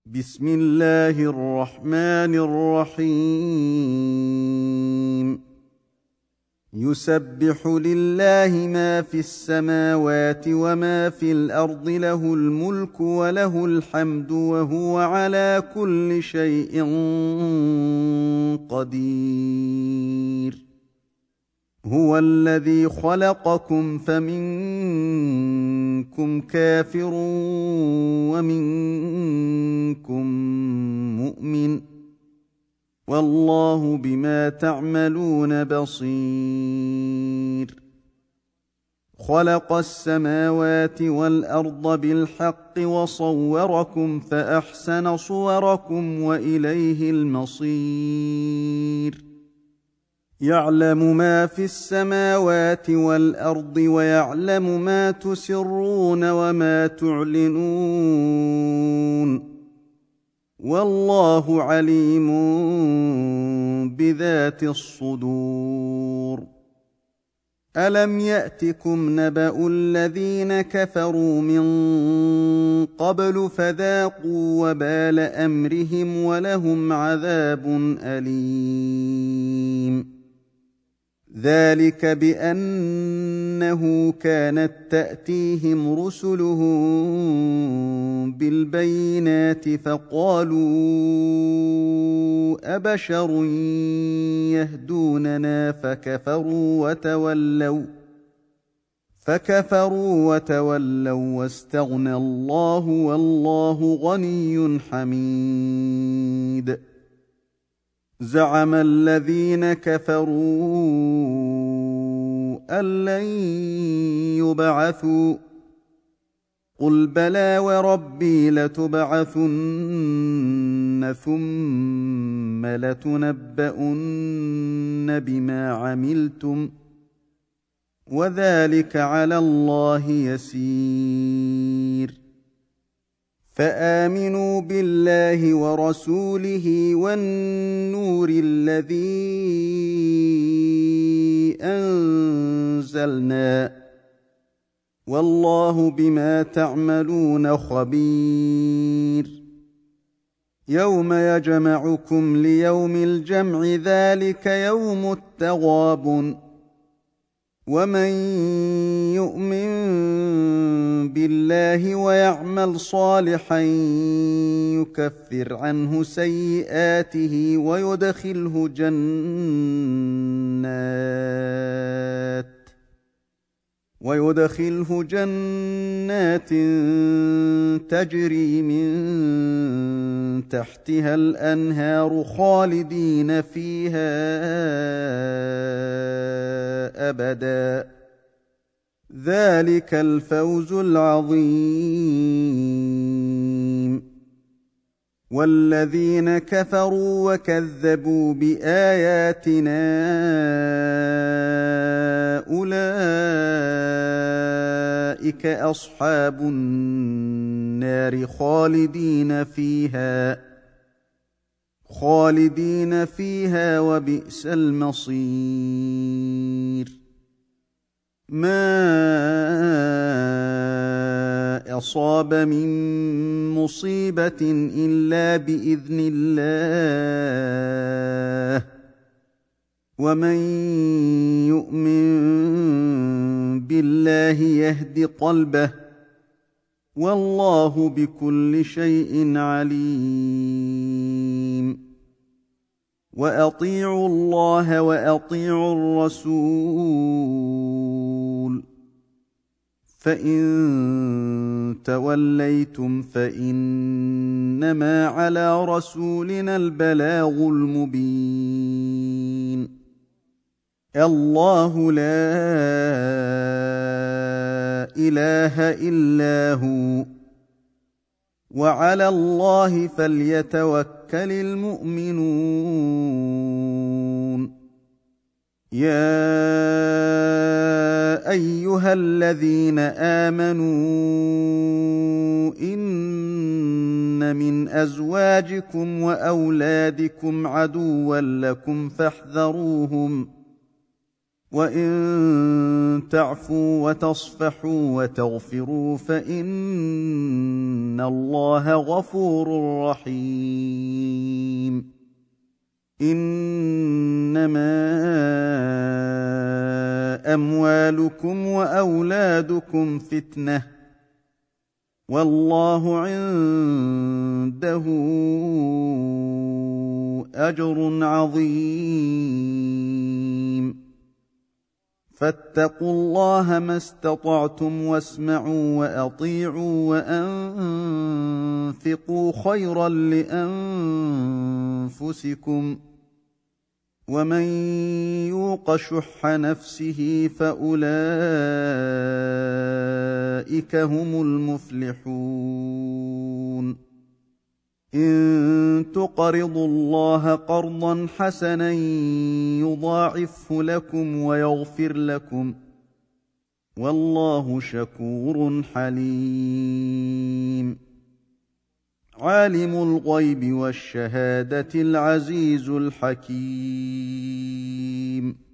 بسم الله الرحمن الرحيم يسبح لله ما في السماوات وما في الأرض له الملك وله الحمد وهو على كل شيء قدير هو الذي خلقكم فمنكم كافر ومنكم مؤمن والله بما تعملون بصير خلق السماوات والأرض بالحق وصوركم فأحسن صوركم وإليه المصير يعلم ما في السماوات والأرض ويعلم ما تسرون وما تعلنون والله عليم بذات الصدور ألم يأتكم نبأ الذين كفروا من قبل فذاقوا وبال أمرهم ولهم عذاب أليم ذلك بأنه كانت تأتيهم رسلهم بالبينات فقالوا أبشر يهدوننا فكفروا وتولوا واستغنى الله والله غني حميد زعم الذين كفروا أن لن يبعثوا قل بلى وربي لتبعثن ثم لتنبؤن بما عملتم وذلك على الله يسير فآمنوا بالله ورسوله والنور الذي أنزلنا والله بما تعملون خبير يوم يجمعكم ليوم الجمع ذلك يوم التغابن ومن يؤمن بالله ويعمل صالحا يكفر عنه سيئاته ويدخله جنات تجري من تحتها الأنهار خالدين فيها أبدا ذلك الفوز العظيم والذين كفروا وكذبوا بآياتنا أولئك أصحاب النار خالدين فيها وبئس المصير ما أصاب من مصيبة إلا بإذن الله ومن يؤمن بالله يهد قلبه والله بكل شيء عليم وأطيعوا الله وأطيعوا الرسول فإن توليتم فإنما على رسولنا البلاغ المبين الله لا إله إلا هو وعلى الله فليتوكل المؤمنون يا أيها الذين آمنوا إن من أزواجكم وأولادكم عدوا لكم فاحذروهم وان تعفوا وتصفحوا وتغفروا فان الله غفور رحيم. انما اموالكم واولادكم فتنه والله عنده اجر عظيم. فاتقوا الله ما استطعتم واسمعوا واطيعوا وانفقوا خيرا لانفسكم ومن يوق شح نفسه فاولئك هم المفلحون. إن تقرضوا الله قرضا حسنا يضاعفه لكم ويغفر لكم والله شكور حليم. عالم الغيب والشهادة العزيز الحكيم.